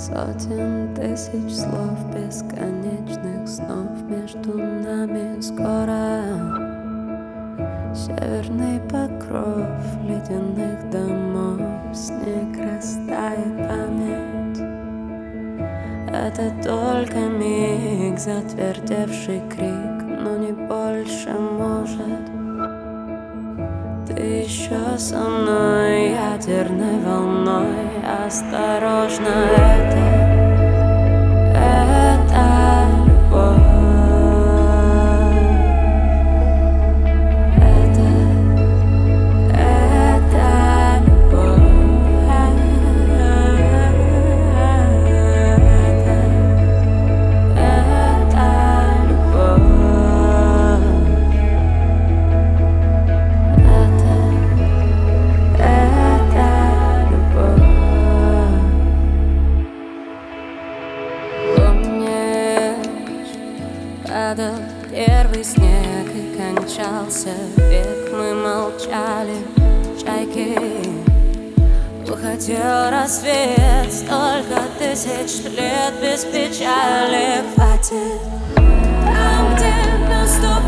Сотен тысяч слов, бесконечных снов между нами скоро. Северный покров ледяных домов, снег растает память. Это только миг, затвердевший крик, но не больше может. Ты еще со мной ядерной волной, осторожно, это любовь. Это любовь. Падал первый снег и кончался век. Мы молчали, чайки. Уходил рассвет, столько тысяч лет без печали. Хватит там, где наступает